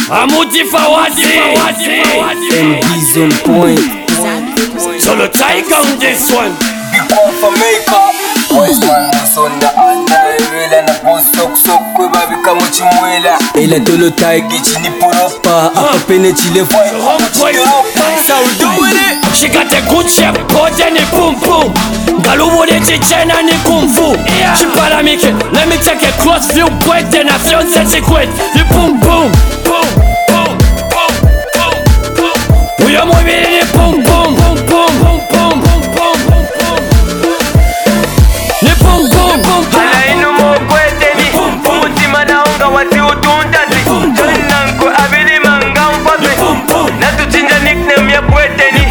Amuti Fawasi MD's on point. Solo Tiger on this one. Big one for makeup. Boys man was on the under. Na boss sok kwe babi kama chimwela. Ela tolo Tiger Gichini poropa. Apapene chile fwa. So do with it. She got a good shape, body ni pum pum. Galubo de chichena ni kung fu. She para me que, let me take a cross view. Puente na fiance se quit. The pum pum. We are moving in the pum pum pum pum pum pum pum pum pum. The pum pum pum. Ala inu mo kwete ni. Umutima na unga wati utunta ti. Nanko abili manga mpate. Na tuchinja nickname ya kwete ni.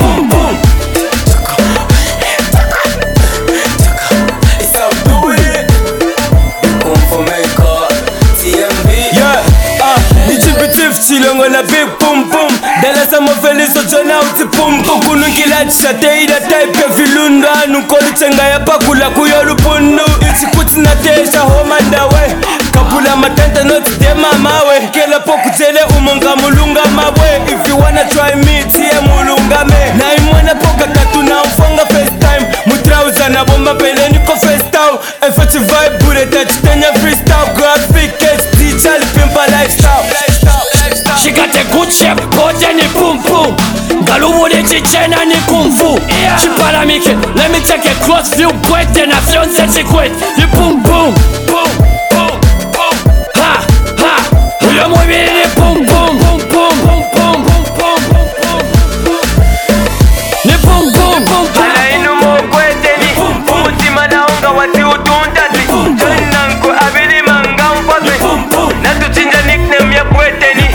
Chilongo na big pum pum. Dala sama feli so jona uti pum pum. Kunungila chate ida type ya vilunda. Nukoli chenga ya pakula kuyolu pundu. Ichi kuti na tesha homa ndawe. Kapula matenta noti de mama we. Kela poku jele umonga mulunga mawe. If you wanna try me tiye mulunga me. Na imwana poka tatu na mfonga first time. Mutrauza na bomba pele niko first out. Efechi vibe bure touch tenya freestyle. Graphic HD Charlie Pimpa lifestyle. She got a good shape, body ni pum pum. Galubo de chichena ni kung fu. She para me que, let me take a cross view. Puente na fiance se quit. The pum pum pum pum pum. Ha ha. We are moving in the pum pum pum pum pum pum pum pum. The pum pum pum. Ala inu mo kwete ni. Umutima na unga wati utunta ti. Nanko abili manga mpate. Na tuchinja nickname ya kwete ni.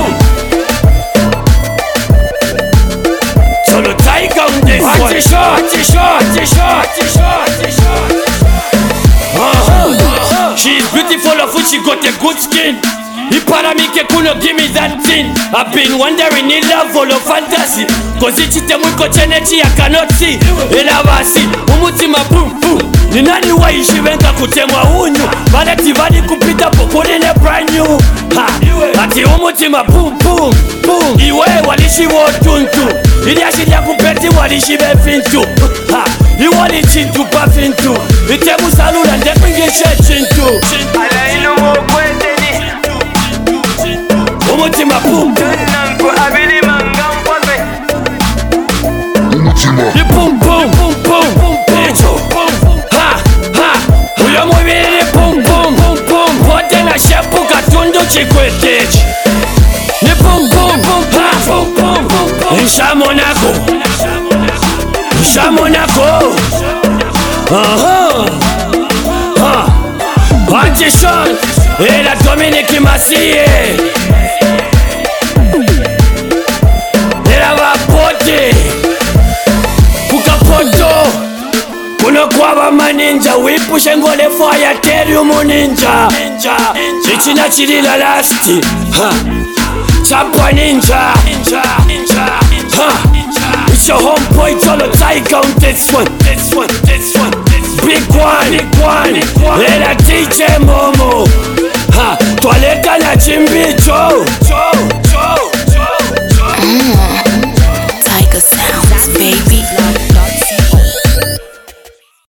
Solo Tiger on this one. Watch it short. She is beautiful of food, she got a good skin. Ipara mi ke kuno give me that thing. I've been wondering in love or fantasy. Cause ichite mwiko chenechi I cannot see. Ela basi, umutima boom boom. Ni nani waishi wenga kutemwa unyu. Baleti vadi kupita pokode ne brand new. Ha, ati umutima boom boom boom. Iwe walishi wotuntu. Ili ashiria kupeti walishi befintu. Ha, iwali chintu pafintu. Itemu salula ndepingishe chintu. Ala inu mo kwete ni. Umutima boom. Nanko abili manga mpate. The boom boom boom boom boom boom. Ha ha. We are moving in the boom boom boom boom. Pote na shepu katundu chikwetech. The boom boom boom ha boom boom boom. Insha Monaco. Anti-shot. Et la Dominique Massier. Ela vapote kukapoto kuno kwaba maninja wipushe ngole fire tell you muninja ichina chilila lasti chapwa ninja it's your homeboy Solo Tiger on this one big one ela DJ Momo twaleka na chimbicho